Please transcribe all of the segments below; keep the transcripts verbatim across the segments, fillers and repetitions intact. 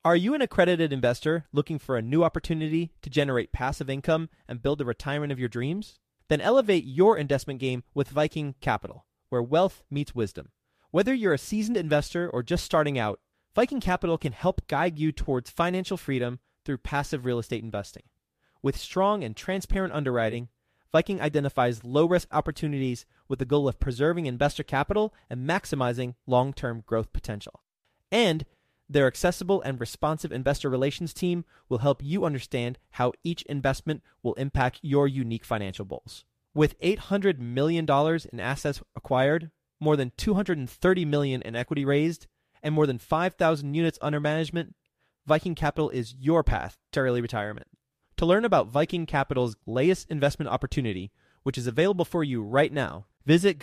Are you an accredited investor looking for a new opportunity to generate passive income and build the retirement of your dreams? Then elevate your investment game with Viking Capital, where wealth meets wisdom. Whether you're a seasoned investor or just starting out, Viking Capital can help guide you towards financial freedom through passive real estate investing. With strong and transparent underwriting, Viking identifies low-risk opportunities with the goal of preserving investor capital and maximizing long-term growth potential. And their accessible and responsive investor relations team will help you understand how each investment will impact your unique financial goals. With eight hundred million dollars in assets acquired, more than two hundred thirty million dollars in equity raised, and more than five thousand units under management, Viking Capital is your path to early retirement. To learn about Viking Capital's latest investment opportunity, which is available for you right now, visit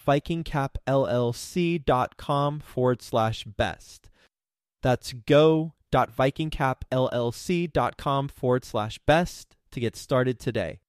go.vikingcapllc.com forward slash best. That's go.vikingcapllc.com forward slash best to get started today.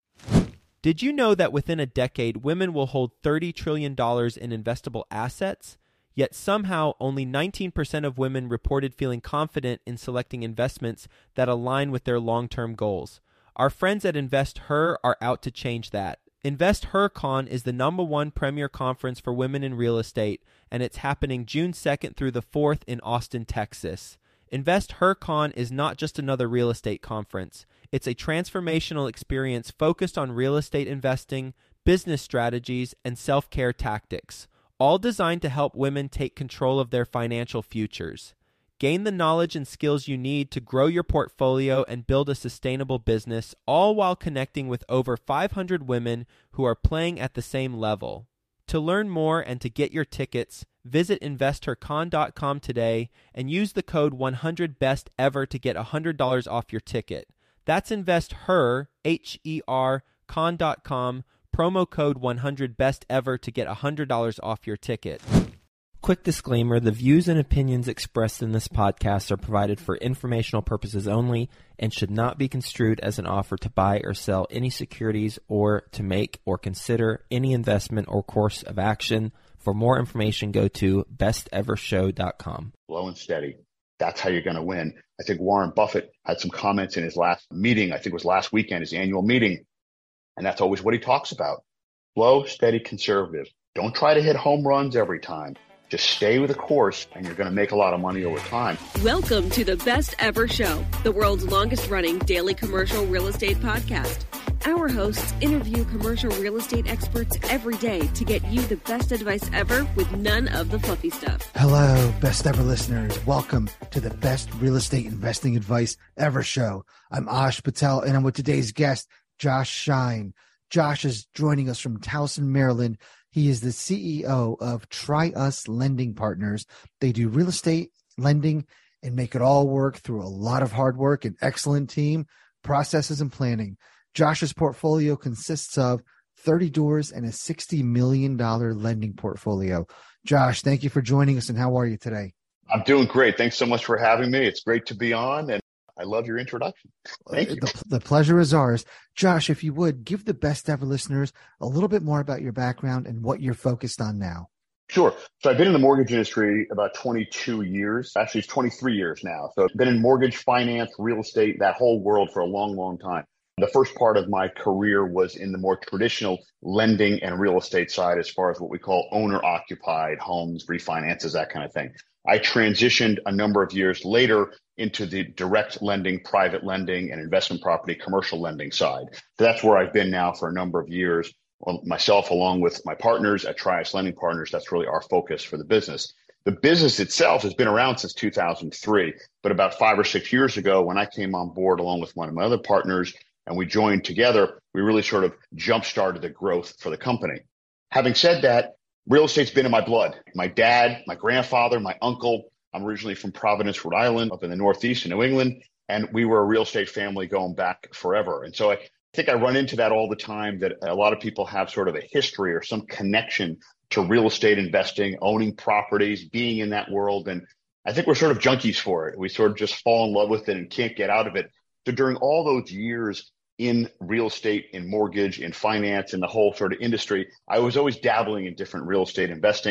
Did you know that within a decade, women will hold thirty trillion dollars in investable assets? Yet somehow only nineteen percent of women reported feeling confident in selecting investments that align with their long-term goals. Our friends at InvestHer are out to change that. InvestHerCon is the number one premier conference for women in real estate, and it's happening June second through the fourth in Austin, Texas. InvestHerCon is not just another real estate conference. It's a transformational experience focused on real estate investing, business strategies, and self-care tactics, all designed to help women take control of their financial futures. Gain the knowledge and skills you need to grow your portfolio and build a sustainable business, all while connecting with over five hundred women who are playing at the same level. To learn more and to get your tickets, visit investor con dot com today and use the code one hundred best ever to get one hundred dollars off your ticket. That's InvestHer, H E R, con dot com, promo code one hundred best ever to get one hundred dollars off your ticket. Quick disclaimer, the views and opinions expressed in this podcast are provided for informational purposes only and should not be construed as an offer to buy or sell any securities or to make or consider any investment or course of action. For more information, go to best ever show dot com. Slow and steady. That's how you're going to win. I think Warren Buffett had some comments in his last meeting. I think it was last weekend, his annual meeting. And that's always what he talks about. Slow, steady, conservative. Don't try to hit home runs every time. Just stay with the course and you're going to make a lot of money over time. Welcome to the Best Ever Show, the world's longest running daily commercial real estate podcast. Our hosts interview commercial real estate experts every day to get you the best advice ever with none of the fluffy stuff. Hello, Best Ever listeners. Welcome to the Best Real Estate Investing Advice Ever Show. I'm Ash Patel and I'm with today's guest, Josh Shine. Josh is joining us from Towson, Maryland. He is the C E O of Try Us Lending Partners. They do real estate lending and make it all work through a lot of hard work, an excellent team, processes, and planning. Josh's portfolio consists of thirty doors and a sixty million dollars lending portfolio. Josh, thank you for joining us, and how are you today? I'm doing great. Thanks so much for having me. It's great to be on, and I love your introduction. Thank you. The, the pleasure is ours. Josh, if you would, give the Best Ever listeners a little bit more about your background and what you're focused on now. Sure. So I've been in the mortgage industry about twenty-two years. Actually, it's twenty-three years now. So I've been in mortgage, finance, real estate, that whole world for a long, long time. The first part of my career was in the more traditional lending and real estate side as far as what we call owner-occupied homes, refinances, that kind of thing. I transitioned a number of years later into the direct lending, private lending, and investment property commercial lending side. So that's where I've been now for a number of years. Well, myself, along with my partners at Try Us Lending Partners, that's really our focus for the business. The business itself has been around since two thousand three, but about five or six years ago, when I came on board along with one of my other partners and we joined together, we really sort of jump-started the growth for the company. Having said that, real estate's been in my blood. My dad, my grandfather, my uncle. I'm originally from Providence, Rhode Island, up in the Northeast in New England, and we were a real estate family going back forever. And so I think I run into that all the time, that a lot of people have sort of a history or some connection to real estate investing, owning properties, being in that world. And I think we're sort of junkies for it. We sort of just fall in love with it and can't get out of it. So during all those years in real estate, in mortgage, in finance, in the whole sort of industry, I was always dabbling in different real estate investing.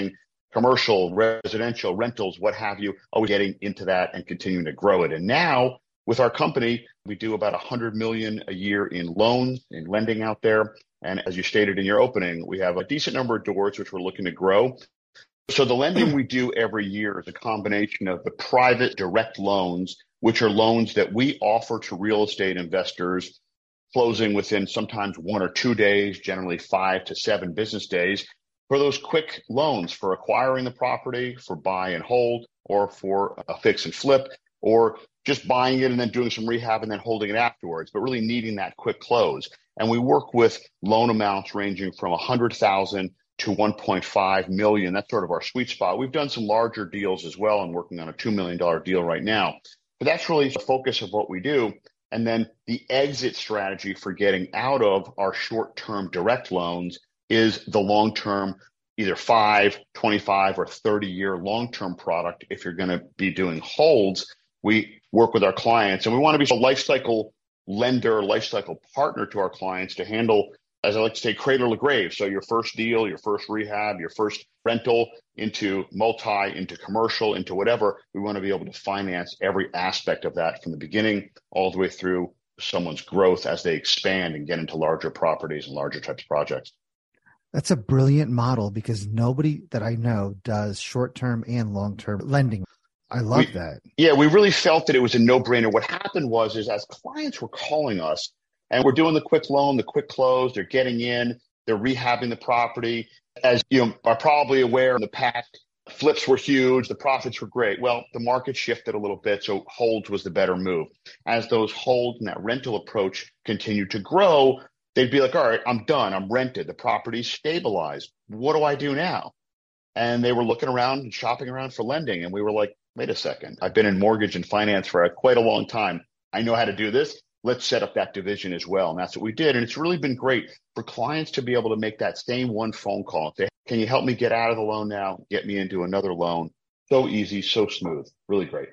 commercial, residential, rentals, what have you, always getting into that and continuing to grow it. And now with our company, we do about one hundred million dollars a year in loans, in lending out there. And as you stated in your opening, we have a decent number of doors which we're looking to grow. So the lending we do every year is a combination of the private direct loans, which are loans that we offer to real estate investors, closing within sometimes one or two days, generally five to seven business days, for those quick loans for acquiring the property, for buy and hold, or for a fix and flip, or just buying it and then doing some rehab and then holding it afterwards, but really needing that quick close. And we work with loan amounts ranging from one hundred thousand dollars to one point five million dollars. That's sort of our sweet spot. We've done some larger deals as well and working on a two million dollars deal right now. But that's really the focus of what we do. And then the exit strategy for getting out of our short-term direct loans is the long-term, either five, twenty-five, or thirty-year long-term product. If you're going to be doing holds, we work with our clients, and we want to be a life cycle lender, life cycle partner to our clients to handle, as I like to say, cradle to grave. So your first deal, your first rehab, your first rental into multi, into commercial, into whatever, we want to be able to finance every aspect of that from the beginning all the way through someone's growth as they expand and get into larger properties and larger types of projects. That's a brilliant model because nobody that I know does short-term and long-term lending. I love we, that. Yeah, we really felt that it was a no-brainer. What happened was, is as clients were calling us and we're doing the quick loan, the quick close, they're getting in, they're rehabbing the property. As you know, are probably aware, in the past, flips were huge, the profits were great. Well, the market shifted a little bit, so holds was the better move. As those holds and that rental approach continued to grow, they'd be like, all right, I'm done. I'm rented. The property's stabilized. What do I do now? And they were looking around and shopping around for lending. And we were like, wait a second. I've been in mortgage and finance for quite a long time. I know how to do this. Let's set up that division as well. And that's what we did. And it's really been great for clients to be able to make that same one phone call and say, can you help me get out of the loan now? Get me into another loan. So easy, so smooth. Really great.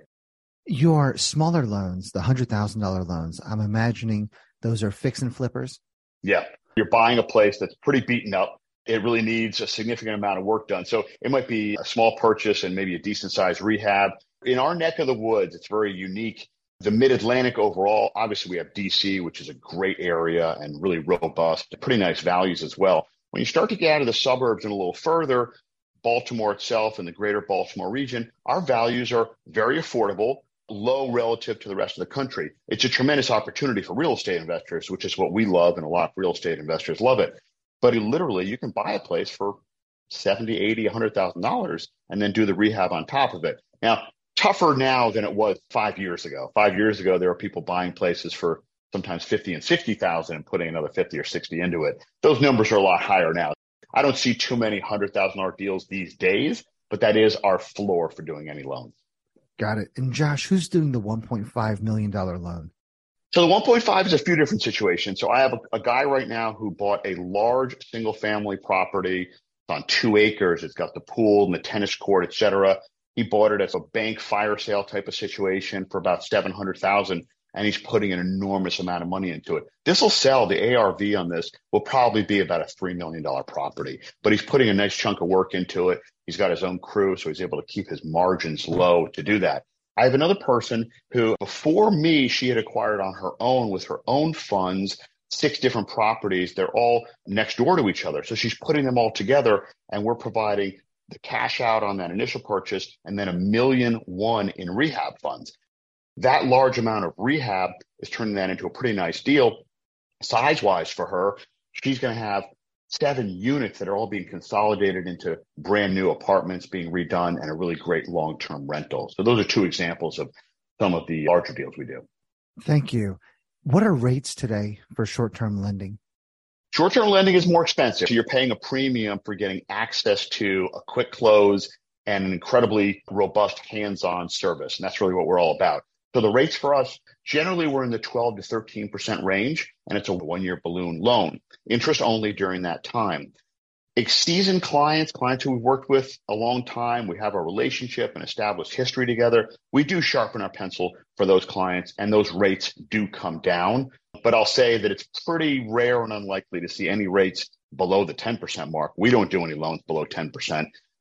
Your smaller loans, the one hundred thousand dollars loans, I'm imagining those are fix and flippers. Yeah. You're buying a place that's pretty beaten up. It really needs a significant amount of work done. So it might be a small purchase and maybe a decent sized rehab. In our neck of the woods, it's very unique. The Mid-Atlantic overall, obviously we have D C, which is a great area and really robust, pretty nice values as well. When you start to get out of the suburbs and a little further, Baltimore itself and the greater Baltimore region, our values are very affordable, low relative to the rest of the country. It's a tremendous opportunity for real estate investors, which is what we love, and a lot of real estate investors love it. But literally, you can buy a place for seventy, eighty, one hundred thousand dollars and then do the rehab on top of it. Now, tougher now than it was five years ago. Five years ago, there were people buying places for sometimes fifty and sixty thousand and putting another fifty or sixty into it. Those numbers are a lot higher now. I don't see too many one hundred thousand dollars deals these days, but that is our floor for doing any loans. Got it. And Josh, who's doing the one point five million dollars loan? So the one point five is a few different situations. So I have a, a guy right now who bought a large single family property. It's on two acres. It's got the pool and the tennis court, et cetera. He bought it as a bank fire sale type of situation for about seven hundred thousand dollars, and he's putting an enormous amount of money into it. This will sell. The A R V on this will probably be about a three million dollars property, but he's putting a nice chunk of work into it. He's got his own crew, so he's able to keep his margins low to do that. I have another person who, before me, she had acquired on her own with her own funds, six different properties. They're all next door to each other. So she's putting them all together, and we're providing the cash out on that initial purchase and then a million one in rehab funds. That large amount of rehab is turning that into a pretty nice deal. Size-wise for her, she's going to have seven units that are all being consolidated into brand new apartments being redone and a really great long-term rental. So those are two examples of some of the larger deals we do. Thank you. What are rates today for short-term lending? Short-term lending is more expensive. So you're paying a premium for getting access to a quick close and an incredibly robust hands-on service. And that's really what we're all about. So the rates for us, generally we're in the twelve to thirteen percent range, and it's a one-year balloon loan, interest only during that time. Seasoned clients, clients who we've worked with a long time, we have a relationship and established history together, we do sharpen our pencil for those clients, and those rates do come down. But I'll say that it's pretty rare and unlikely to see any rates below the ten percent mark. We don't do any loans below ten percent.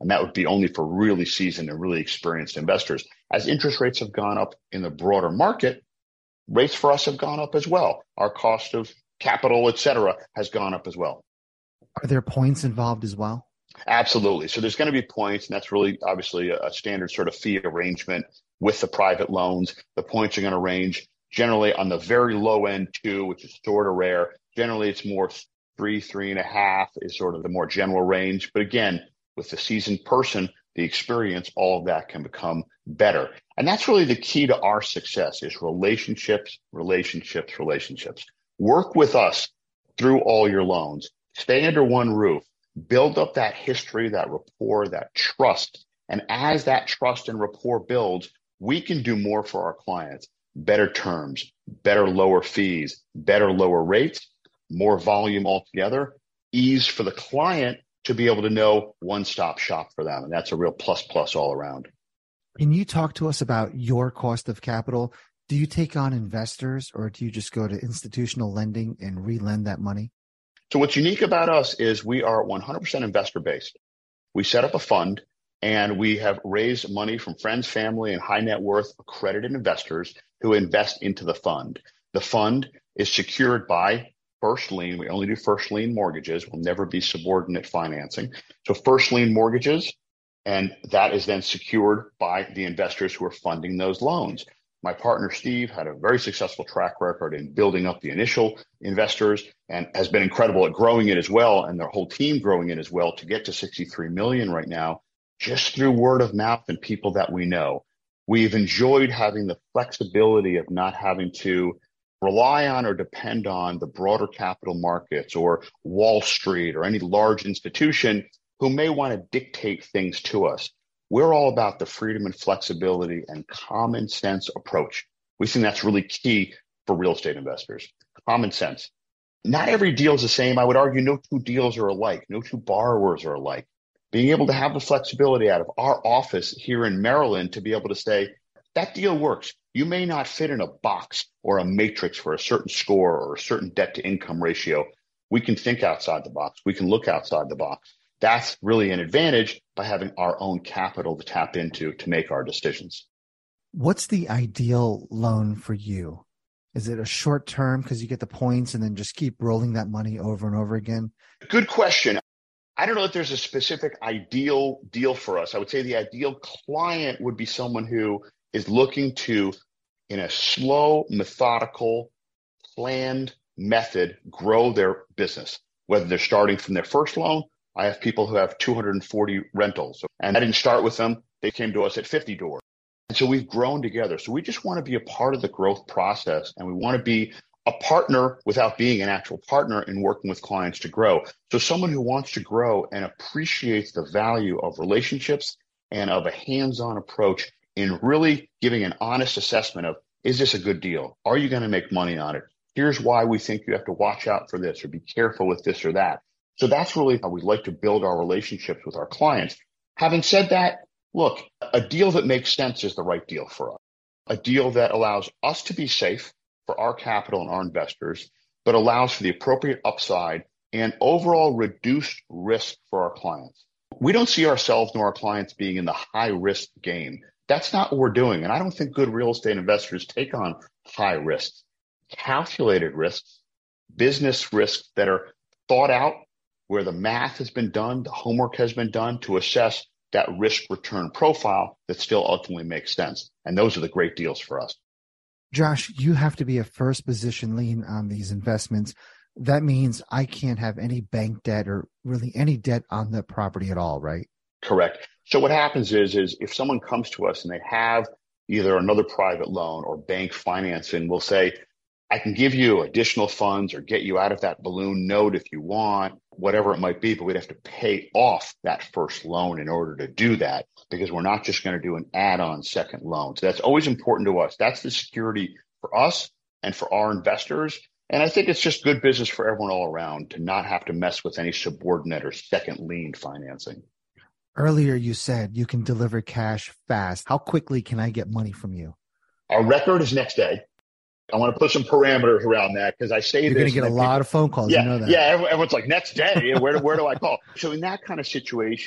And that would be only for really seasoned and really experienced investors. As interest rates have gone up in the broader market, rates for us have gone up as well. Our cost of capital, et cetera, has gone up as well. Are there points involved as well? Absolutely. So there's going to be points, and that's really obviously a standard sort of fee arrangement with the private loans. The points are going to range generally on the very low end two, which is sort of rare. Generally, it's more three, three and a half is sort of the more general range. But again, with the seasoned person, the experience, all of that can become better. And that's really the key to our success is relationships, relationships, relationships. Work with us through all your loans. Stay under one roof. Build up that history, that rapport, that trust. And as that trust and rapport builds, we can do more for our clients. Better terms, better lower fees, better lower rates, more volume altogether, ease for the client to be able to know one-stop shop for them. And that's a real plus plus all around. Can you talk to us about your cost of capital? Do you take on investors or do you just go to institutional lending and re-lend that money? So what's unique about us is we are one hundred percent investor-based. We set up a fund and we have raised money from friends, family, and high net worth accredited investors who invest into the fund. The fund is secured by first lien. We only do first lien mortgages. We'll never be subordinate financing. So first lien mortgages, and that is then secured by the investors who are funding those loans. My partner, Steve, had a very successful track record in building up the initial investors and has been incredible at growing it as well, and their whole team growing it as well to get to sixty-three million right now, just through word of mouth and people that we know. We've enjoyed having the flexibility of not having to rely on or depend on the broader capital markets or Wall Street or any large institution who may want to dictate things to us. We're all about the freedom and flexibility and common sense approach. We think that's really key for real estate investors. Common sense. Not every deal is the same. I would argue no two deals are alike. No two borrowers are alike. Being able to have the flexibility out of our office here in Maryland to be able to say, that deal works. You may not fit in a box or a matrix for a certain score or a certain debt to income ratio. We can think outside the box. We can look outside the box. That's really an advantage by having our own capital to tap into to make our decisions. What's the ideal loan for you? Is it a short term because you get the points and then just keep rolling that money over and over again? Good question. I don't know if there's a specific ideal deal for us. I would say the ideal client would be someone who is looking to, in a slow, methodical, planned method, grow their business, whether they're starting from their first loan. I have people who have two hundred forty rentals, and I didn't start with them. They came to us at fifty doors. And so we've grown together. So we just want to be a part of the growth process, and we want to be a partner without being an actual partner in working with clients to grow. So someone who wants to grow and appreciates the value of relationships and of a hands-on approach in really giving an honest assessment of, is this a good deal? Are you going to make money on it? Here's why we think you have to watch out for this or be careful with this or that. So that's really how we like to build our relationships with our clients. Having said that, look, a deal that makes sense is the right deal for us. A deal that allows us to be safe for our capital and our investors, but allows for the appropriate upside and overall reduced risk for our clients. We don't see ourselves nor our clients being in the high risk game. That's not what we're doing. And I don't think good real estate investors take on high risks. Calculated risks, business risks that are thought out, where the math has been done, the homework has been done to assess that risk return profile that still ultimately makes sense. And those are the great deals for us. Josh, you have to be a first position lien on these investments. That means I can't have any bank debt or really any debt on the property at all, right? Correct. So what happens is, is if someone comes to us and they have either another private loan or bank financing, we'll say, I can give you additional funds or get you out of that balloon note if you want, whatever it might be, but we'd have to pay off that first loan in order to do that, because we're not just going to do an add-on second loan. So that's always important to us. That's the security for us and for our investors. And I think it's just good business for everyone all around to not have to mess with any subordinate or second lien financing. Earlier, you said you can deliver cash fast. How quickly can I get money from you? Our record is next day. I want to put some parameters around that because I say You're this. You're going to get a lot people, of phone calls. Yeah, you know that. Yeah, everyone's like, next day, where, where do I call? So in that kind of situation,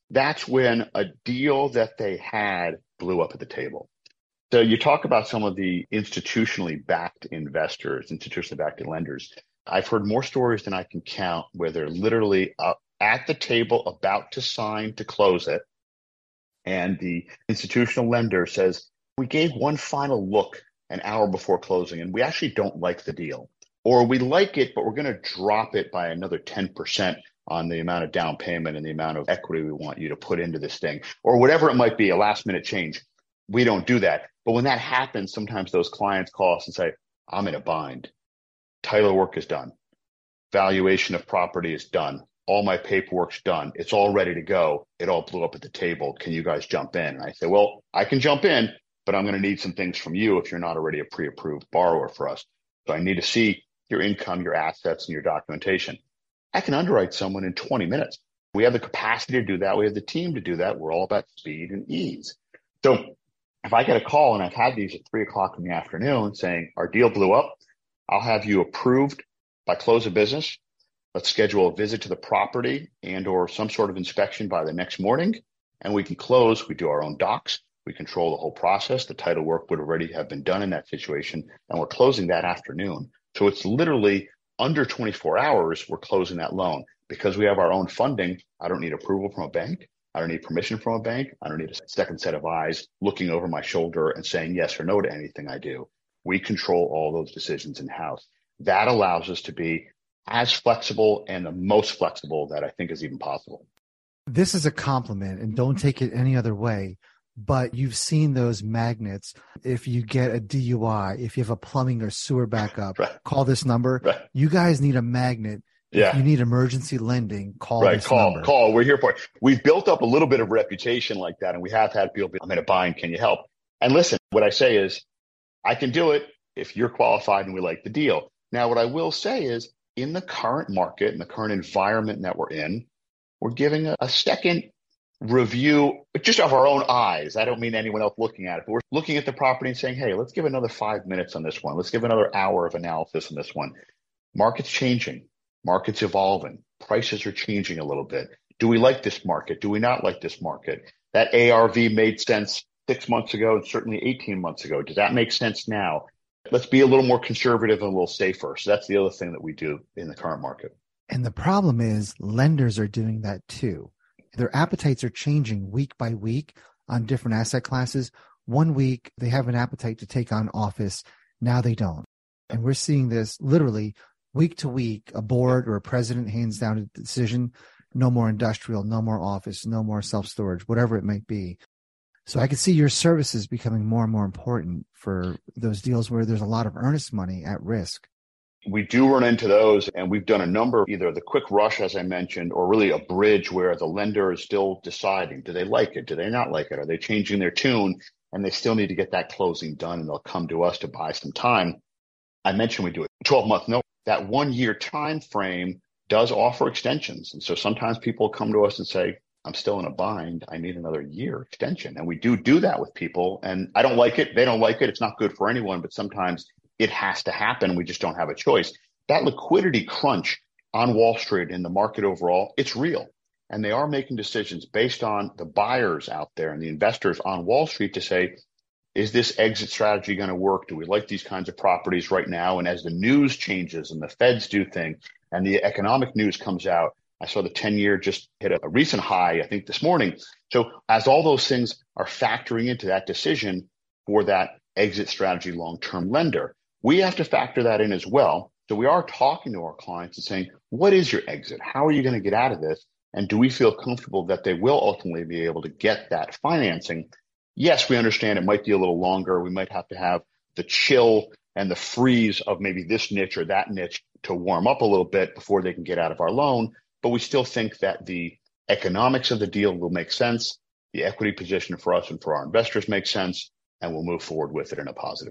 that's when a deal that they had blew up at the table. So you talk about some of the institutionally backed investors, institutionally backed lenders. I've heard more stories than I can count where they're literally up at the table about to sign to close it. And the institutional lender says, we gave one final look an hour before closing, and we actually don't like the deal. Or we like it, but we're going to drop it by another ten percent on the amount of down payment and the amount of equity we want you to put into this thing, or whatever it might be, a last minute change. We don't do that. But when that happens, sometimes those clients call us and say, I'm in a bind. Title work is done. Valuation of property is done. All my paperwork's done. It's all ready to go. It all blew up at the table. Can you guys jump in? And I say, well, I can jump in, but I'm going to need some things from you if you're not already a pre-approved borrower for us. So I need to see your income, your assets, and your documentation. I can underwrite someone in twenty minutes. We have the capacity to do that. We have the team to do that. We're all about speed and ease. So if I get a call, and I've had these at three o'clock in the afternoon saying, our deal blew up, I'll have you approved by close of business. Let's schedule a visit to the property and or some sort of inspection by the next morning, and we can close. We do our own docs. We control the whole process. The title work would already have been done in that situation, and we're closing that afternoon. So it's literally under twenty-four hours, we're closing that loan. Because we have our own funding, I don't need approval from a bank. I don't need permission from a bank. I don't need a second set of eyes looking over my shoulder and saying yes or no to anything I do. We control all those decisions in-house. That allows us to be as flexible and the most flexible that I think is even possible. This is a compliment, and don't take it any other way. But you've seen those magnets. If you get a D U I, if you have a plumbing or sewer backup, right. Call this number. Right. You guys need a magnet. Yeah. If you need emergency lending, call right. this call, number. Call. We're here for it. We've built up a little bit of reputation like that, and we have had people be, I'm in a bind. Can you help? And listen, what I say is, I can do it if you're qualified and we like the deal. Now, what I will say is, in the current market, in the current environment that we're in, we're giving a, a second review just of our own eyes. I don't mean anyone else looking at it, but we're looking at the property and saying, hey, let's give another five minutes on this one. Let's give another hour of analysis on this one. Market's changing. Market's evolving. Prices are changing a little bit. Do we like this market? Do we not like this market? That A R V made sense six months ago and certainly eighteen months ago. Does that make sense now? Let's be a little more conservative and a little safer. So that's the other thing that we do in the current market. And the problem is lenders are doing that too. Their appetites are changing week by week on different asset classes. One week they have an appetite to take on office. Now they don't. And we're seeing this literally week to week. A board or a president hands down a decision. No more industrial, no more office, no more self-storage, whatever it might be. So I can see your services becoming more and more important for those deals where there's a lot of earnest money at risk. We do run into those, and we've done a number of either the quick rush, as I mentioned, or really a bridge where the lender is still deciding, do they like it? Do they not like it? Are they changing their tune? And they still need to get that closing done, and they'll come to us to buy some time. I mentioned we do a twelve-month note. That one-year time frame does offer extensions. And so sometimes people come to us and say, I'm still in a bind. I need another year extension. And we do do that with people. And I don't like it. They don't like it. It's not good for anyone, but sometimes it has to happen. We just don't have a choice. That liquidity crunch on Wall Street and the market overall, it's real. And they are making decisions based on the buyers out there and the investors on Wall Street to say, is this exit strategy going to work? Do we like these kinds of properties right now? And as the news changes and the feds do things and the economic news comes out, I saw the ten-year just hit a recent high, I think, this morning. So as all those things are factoring into that decision for that exit strategy long-term lender, we have to factor that in as well. So we are talking to our clients and saying, what is your exit? How are you going to get out of this? And do we feel comfortable that they will ultimately be able to get that financing? Yes, we understand it might be a little longer. We might have to have the chill and the freeze of maybe this niche or that niche to warm up a little bit before they can get out of our loan. But we still think that the economics of the deal will make sense. The equity position for us and for our investors makes sense, and we'll move forward with it in a positive way.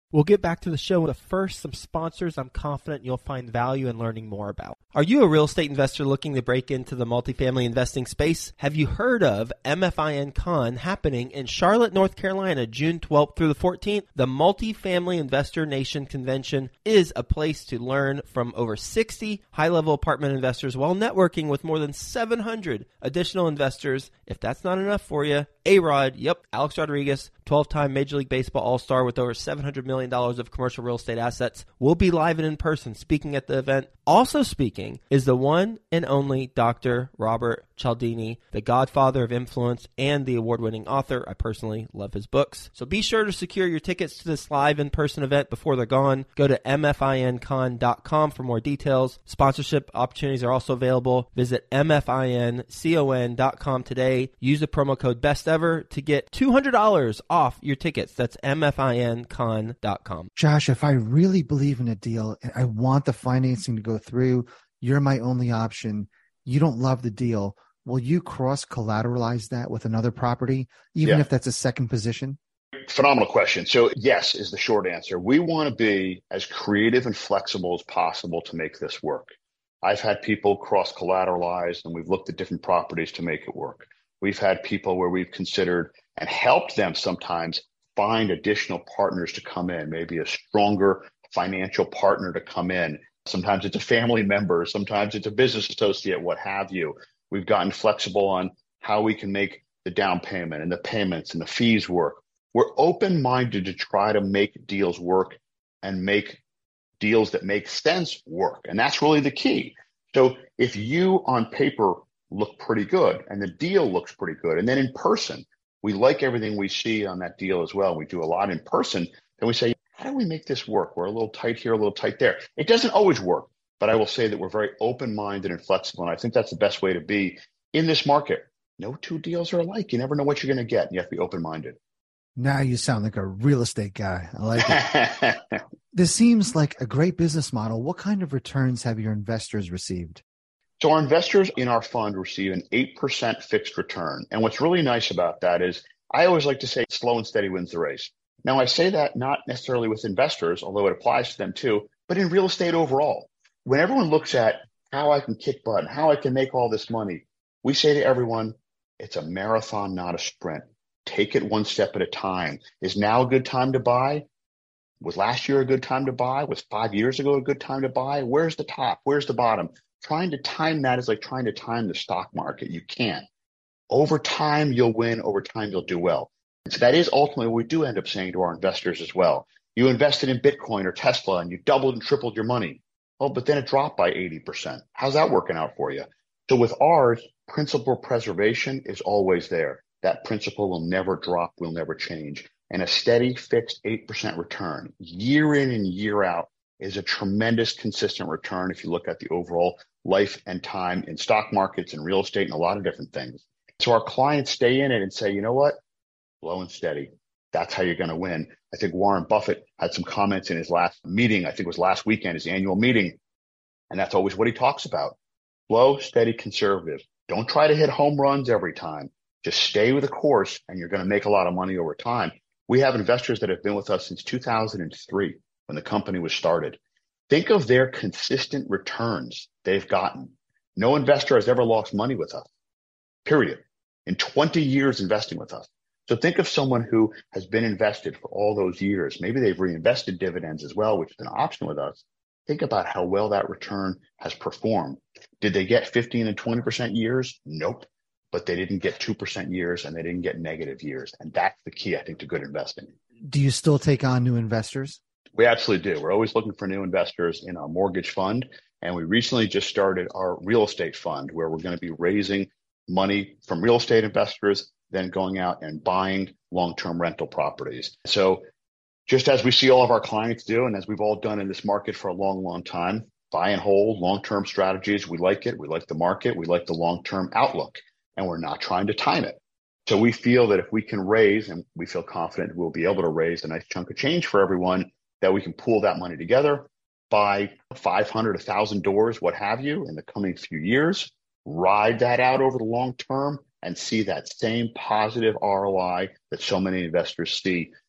We'll get back to the show, but first, some sponsors I'm confident you'll find value in learning more about. Are you a real estate investor looking to break into the multifamily investing space? Have you heard of M F I N Con happening in Charlotte, North Carolina, June twelfth through the fourteenth? The Multifamily Investor Nation Convention is a place to learn from over sixty high-level apartment investors while networking with more than seven hundred additional investors. If that's not enough for you, A-Rod, yep, Alex Rodriguez, twelve-time Major League Baseball All-Star with over seven hundred million dollars of commercial real estate assets, will be live and in person speaking at the event. Also speaking is the one and only Doctor Robert Cialdini, the godfather of influence and the award-winning author. I personally love his books. So be sure to secure your tickets to this live in-person event before they're gone. Go to M F I N con dot com for more details. Sponsorship opportunities are also available. Visit M F I N con dot com today. Use the promo code BESTEVER to get two hundred dollars off your tickets. That's M F I N con dot com. Josh, if I really believe in a deal and I want the financing to go through, you're my only option. You don't love the deal. Will you cross-collateralize that with another property, even Yeah. if that's a second position? Phenomenal question. So yes is the short answer. We want to be as creative and flexible as possible to make this work. I've had people cross-collateralize, and we've looked at different properties to make it work. We've had people where we've considered and helped them sometimes find additional partners to come in, maybe a stronger financial partner to come in. Sometimes it's a family member, sometimes it's a business associate, what have you. We've gotten flexible on how we can make the down payment and the payments and the fees work. We're open-minded to try to make deals work and make deals that make sense work. And that's really the key. So if you on paper look pretty good and the deal looks pretty good, and then in person, we like everything we see on that deal as well. We do a lot in person. Then we say, how do we make this work? We're a little tight here, a little tight there. It doesn't always work, but I will say that we're very open-minded and flexible. And I think that's the best way to be in this market. No two deals are alike. You never know what you're going to get. And you have to be open-minded. Now you sound like a real estate guy. I like it. This seems like a great business model. What kind of returns have your investors received? So our investors in our fund receive an eight percent fixed return. And what's really nice about that is I always like to say slow and steady wins the race. Now, I say that not necessarily with investors, although it applies to them too, but in real estate overall. When everyone looks at how I can kick butt and how I can make all this money, we say to everyone, it's a marathon, not a sprint. Take it one step at a time. Is now a good time to buy? Was last year a good time to buy? Was five years ago a good time to buy? Where's the top? Where's the bottom? Trying to time that is like trying to time the stock market. You can't. Over time, you'll win. Over time, you'll do well. And so that is ultimately what we do end up saying to our investors as well. You invested in Bitcoin or Tesla and you doubled and tripled your money. Oh, but then it dropped by eighty percent. How's that working out for you? So with ours, principal preservation is always there. That principal will never drop, will never change. And a steady, fixed eight percent return year in and year out is a tremendous, consistent return if you look at the overall life and time in stock markets and real estate and a lot of different things. So our clients stay in it and say, you know what? Slow and steady. That's how you're going to win. I think Warren Buffett had some comments in his last meeting. I think it was last weekend, his annual meeting. And that's always what he talks about. Slow, steady, conservative. Don't try to hit home runs every time. Just stay with the course and you're going to make a lot of money over time. We have investors that have been with us since two thousand three when the company was started. Think of their consistent returns they've gotten. No investor has ever lost money with us, period, in twenty years investing with us. So think of someone who has been invested for all those years. Maybe they've reinvested dividends as well, which is an option with us. Think about how well that return has performed. Did they get fifteen and twenty percent years? Nope. But they didn't get two percent years and they didn't get negative years. And that's the key, I think, to good investing. Do you still take on new investors? We absolutely do. We're always looking for new investors in our mortgage fund. And we recently just started our real estate fund where we're going to be raising money from real estate investors, then going out and buying long-term rental properties. So just as we see all of our clients do, and as we've all done in this market for a long, long time, buy and hold long-term strategies. We like it. We like the market. We like the long-term outlook, and we're not trying to time it. So we feel that if we can raise, and we feel confident we'll be able to raise a nice chunk of change for everyone, that we can pool that money together, buy five hundred, one thousand doors, what have you, in the coming few years, ride that out over the long term, and see that same positive R O I that so many investors see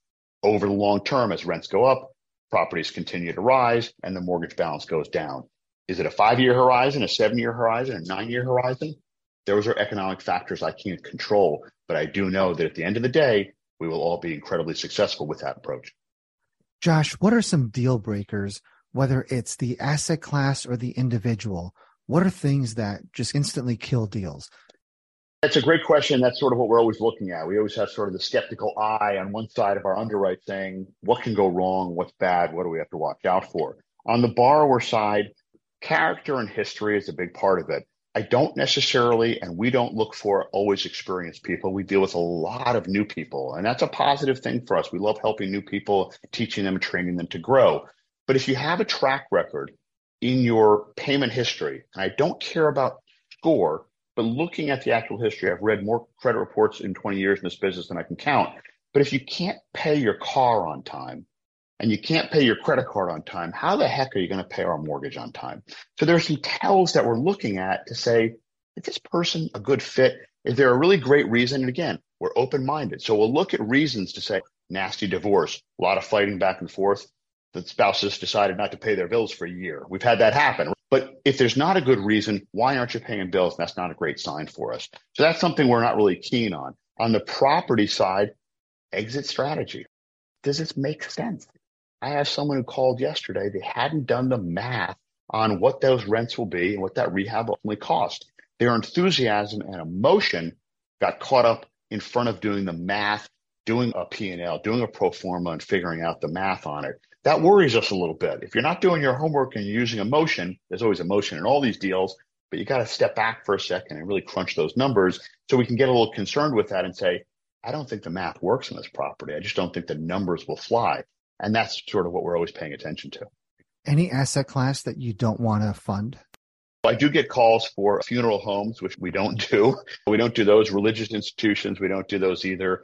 over the long term, as rents go up, properties continue to rise, and the mortgage balance goes down. Is it a five-year horizon, a seven-year horizon, a nine-year horizon? Those are economic factors I can't control, but I do know that at the end of the day, we will all be incredibly successful with that approach. Josh, what are some deal breakers, whether it's the asset class or the individual? What are things that just instantly kill deals? That's a great question. That's sort of what we're always looking at. We always have sort of the skeptical eye on one side of our underwrite saying, what can go wrong? What's bad? What do we have to watch out for? On the borrower side, character and history is a big part of it. I don't necessarily, and we don't look for always experienced people. We deal with a lot of new people, and that's a positive thing for us. We love helping new people, teaching them and training them to grow. But if you have a track record in your payment history, and I don't care about score, but looking at the actual history, I've read more credit reports in twenty years in this business than I can count. But if you can't pay your car on time and you can't pay your credit card on time, how the heck are you going to pay our mortgage on time? So there's some tells that we're looking at to say, is this person a good fit? Is there a really great reason? And again, we're open-minded. So we'll look at reasons to say, nasty divorce, a lot of fighting back and forth. The spouses decided not to pay their bills for a year. We've had that happen. But if there's not a good reason, why aren't you paying bills? And that's not a great sign for us. So that's something we're not really keen on. On the property side, exit strategy. Does this make sense? I have someone who called yesterday. They hadn't done the math on what those rents will be and what that rehab ultimately cost. Their enthusiasm and emotion got caught up in front of doing the math, doing a P and L, doing a pro forma, and figuring out the math on it. That worries us a little bit. If you're not doing your homework and you're using emotion, there's always emotion in all these deals, but you got to step back for a second and really crunch those numbers so we can get a little concerned with that and say, I don't think the math works on this property. I just don't think the numbers will fly. And that's sort of what we're always paying attention to. Any asset class that you don't want to fund? I do get calls for funeral homes, which we don't do. We don't do those. Religious institutions, we don't do those either.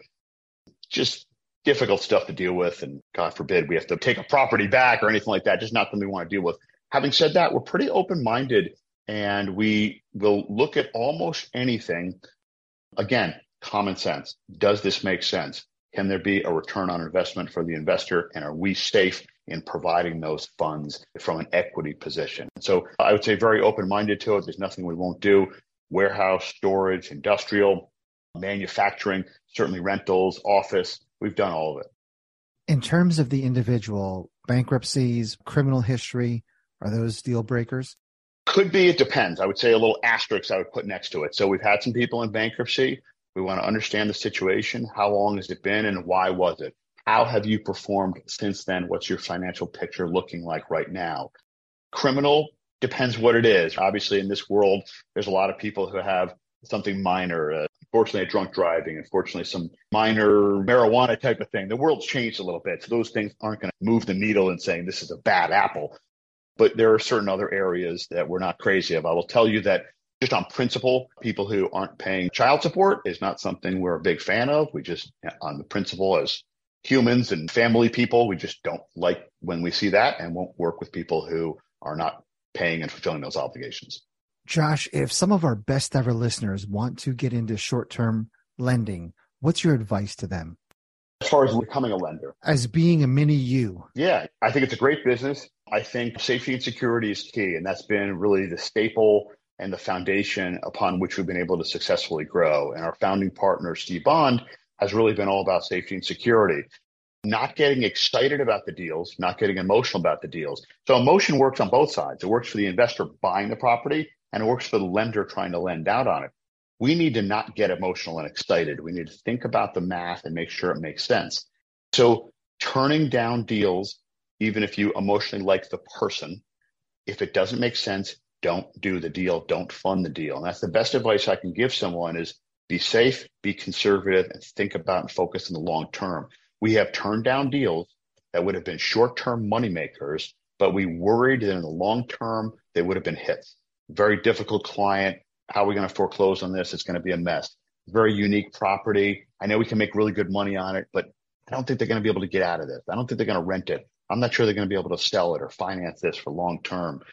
Just difficult stuff to deal with. And God forbid we have to take a property back or anything like that. Just not something we want to deal with. Having said that, we're pretty open-minded and we will look at almost anything. Again, common sense. Does this make sense? Can there be a return on investment for the investor? And are we safe in providing those funds from an equity position? So I would say very open-minded to it. There's nothing we won't do. Warehouse, storage, industrial, manufacturing, certainly rentals, office. We've done all of it. In terms of the individual, bankruptcies, criminal history, are those deal breakers? Could be. It depends. I would say a little asterisk I would put next to it. So we've had some people in bankruptcy. We want to understand the situation. How long has it been and why was it? How have you performed since then? What's your financial picture looking like right now? Criminal depends what it is. Obviously, in this world, there's a lot of people who have something minor, uh, unfortunately, drunk driving, unfortunately, some minor marijuana type of thing. The world's changed a little bit. So those things aren't going to move the needle in saying this is a bad apple. But there are certain other areas that we're not crazy of. I will tell you that just on principle, people who aren't paying child support is not something we're a big fan of. We just, on the principle as humans and family people, we just don't like when we see that and won't work with people who are not paying and fulfilling those obligations. Josh, if some of our best ever listeners want to get into short-term lending, what's your advice to them? As far as becoming a lender? As being a mini you. Yeah, I think it's a great business. I think safety and security is key, and that's been really the staple and the foundation upon which we've been able to successfully grow. And our founding partner, Steve Bond, has really been all about safety and security, not getting excited about the deals, not getting emotional about the deals. So emotion works on both sides. It works for the investor buying the property, and it works for the lender trying to lend out on it. We need to not get emotional and excited. We need to think about the math and make sure it makes sense. So turning down deals, even if you emotionally like the person, if it doesn't make sense, don't do the deal, don't fund the deal. And that's the best advice I can give someone is be safe, be conservative, and think about and focus on the long term. We have turned down deals that would have been short-term moneymakers, but we worried that in the long term, they would have been hits. Very difficult client. How are we going to foreclose on this? It's going to be a mess. Very unique property. I know we can make really good money on it, but I don't think they're going to be able to get out of this. I don't think they're going to rent it. I'm not sure they're going to be able to sell it or finance this for long term.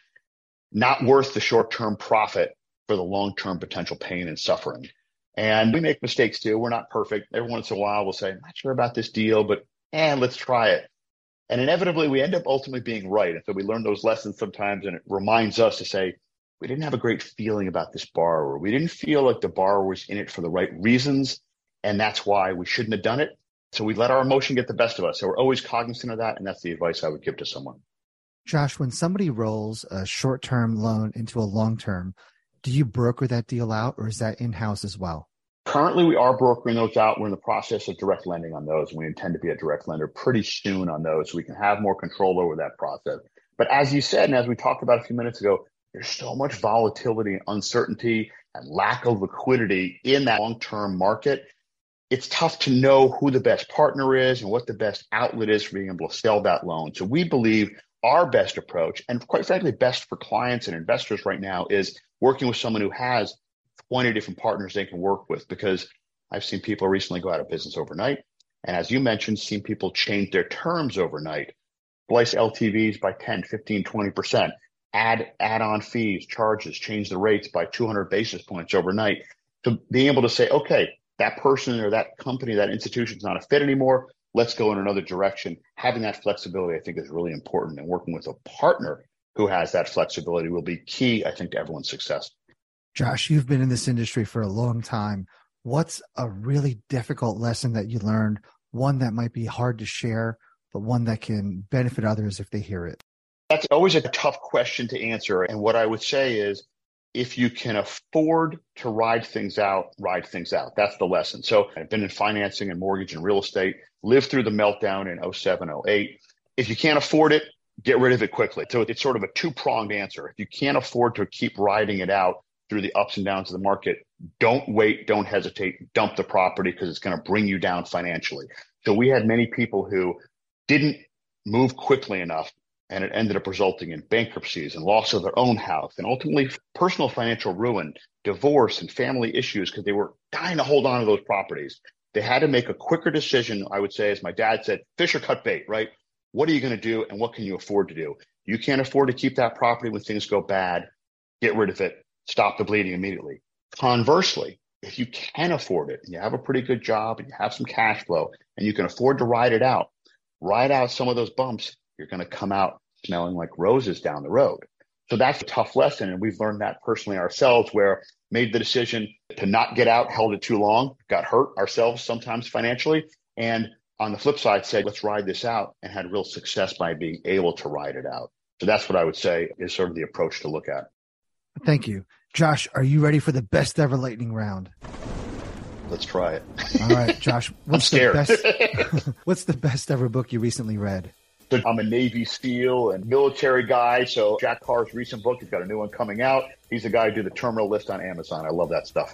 Not worth the short-term profit for the long-term potential pain and suffering. And we make mistakes too. We're not perfect. Every once in a while, we'll say, I'm not sure about this deal, but and let's try it. And inevitably, we end up ultimately being right. And so we learn those lessons sometimes, and it reminds us to say, we didn't have a great feeling about this borrower. We didn't feel like the borrower was in it for the right reasons, and that's why we shouldn't have done it. So we let our emotion get the best of us. So we're always cognizant of that, and that's the advice I would give to someone. Josh, when somebody rolls a short-term loan into a long-term, do you broker that deal out, or is that in-house as well? Currently, we are brokering those out. We're in the process of direct lending on those, and we intend to be a direct lender pretty soon on those so we can have more control over that process. But as you said, and as we talked about a few minutes ago, there's so much volatility and uncertainty and lack of liquidity in that long-term market. It's tough to know who the best partner is and what the best outlet is for being able to sell that loan. So we believe our best approach, and quite frankly, best for clients and investors right now, is working with someone who has twenty different partners they can work with, because I've seen people recently go out of business overnight. And as you mentioned, seen people change their terms overnight, slice L T Vs by ten, fifteen, twenty percent, add add-on fees, charges, change the rates by two hundred basis points overnight. So being able to say, okay, that person or that company, that institution is not a fit anymore, let's go in another direction. Having that flexibility, I think, is really important. And working with a partner who has that flexibility will be key, I think, to everyone's success. Josh, you've been in this industry for a long time. What's a really difficult lesson that you learned, one that might be hard to share, but one that can benefit others if they hear it? That's always a tough question to answer. And what I would say is, if you can afford to ride things out, ride things out. That's the lesson. So I've been in financing and mortgage and real estate, lived through the meltdown in oh seven, oh eight. If you can't afford it, get rid of it quickly. So it's sort of a two-pronged answer. If you can't afford to keep riding it out through the ups and downs of the market, don't wait, don't hesitate, dump the property, because it's going to bring you down financially. So we had many people who didn't move quickly enough, and it ended up resulting in bankruptcies and loss of their own house and ultimately personal financial ruin, divorce, and family issues because they were dying to hold on to those properties. They had to make a quicker decision, I would say, as my dad said, fish or cut bait, right? What are you going to do and what can you afford to do? You can't afford to keep that property when things go bad. Get rid of it. Stop the bleeding immediately. Conversely, if you can afford it and you have a pretty good job and you have some cash flow and you can afford to ride it out, ride out some of those bumps, you're going to come out smelling like roses down the road. So that's a tough lesson. And we've learned that personally ourselves, where made the decision to not get out, held it too long, got hurt ourselves sometimes financially. And on the flip side, said, let's ride this out, and had real success by being able to ride it out. So that's what I would say is sort of the approach to look at. Thank you. Josh, are you ready for the best ever lightning round? Let's try it. All right, Josh. What's I'm scared. The best, what's the best ever book you recently read? So I'm a Navy SEAL and military guy. So Jack Carr's recent book, he's got a new one coming out. He's the guy who did the terminal list on Amazon. I love that stuff.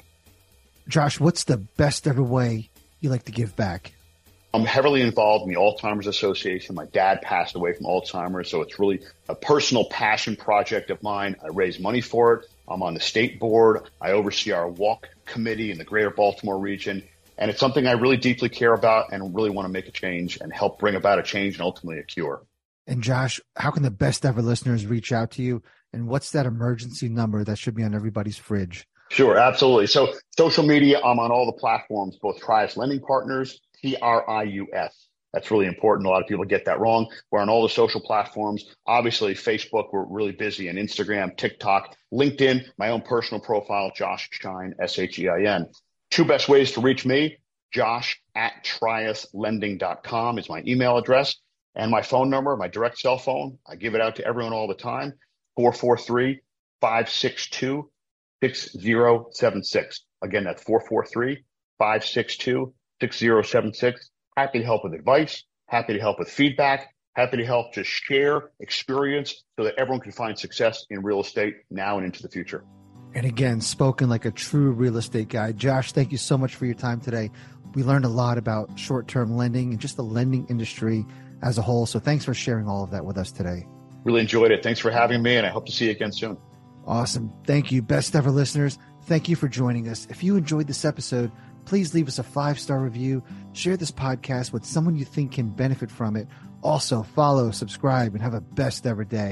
Josh, what's the best ever way you like to give back? I'm heavily involved in the Alzheimer's Association. My dad passed away from Alzheimer's, so it's really a personal passion project of mine. I raise money for it. I'm on the state board. I oversee our walk committee in the greater Baltimore region. And it's something I really deeply care about and really want to make a change and help bring about a change and ultimately a cure. And Josh, how can the best ever listeners reach out to you? And what's that emergency number that should be on everybody's fridge? Sure, absolutely. So social media, I'm on all the platforms, both Trius Lending Partners, T R I U S. That's really important. A lot of people get that wrong. We're on all the social platforms. Obviously, Facebook, we're really busy, and Instagram, TikTok, LinkedIn, my own personal profile, Josh Schein, S H E I N. Two best ways to reach me, Josh at trius lending dot com is my email address, and my phone number, my direct cell phone. I give it out to everyone all the time, four four three, five six two, six zero seven six. Again, that's four four three, five six two, six zero seven six. Happy to help with advice, happy to help with feedback, happy to help to share experience so that everyone can find success in real estate now and into the future. And again, spoken like a true real estate guy. Josh, thank you so much for your time today. We learned a lot about short-term lending and just the lending industry as a whole. So thanks for sharing all of that with us today. Really enjoyed it. Thanks for having me, and I hope to see you again soon. Awesome. Thank you, best ever listeners. Thank you for joining us. If you enjoyed this episode, please leave us a five-star review. Share this podcast with someone you think can benefit from it. Also, follow, subscribe, and have a best ever day.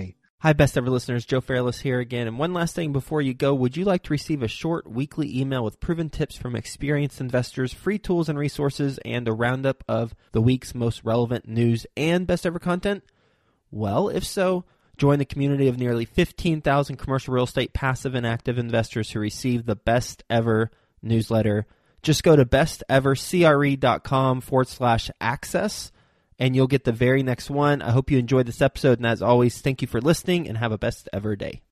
Hi, best ever listeners. Joe Fairless here again. And one last thing before you go, would you like to receive a short weekly email with proven tips from experienced investors, free tools and resources, and a roundup of the week's most relevant news and best ever content? Well, if so, join the community of nearly fifteen thousand commercial real estate passive and active investors who receive the best ever newsletter. Just go to bestevercre.com forward slash access. And you'll get the very next one. I hope you enjoyed this episode. And as always, thank you for listening and have a best ever day.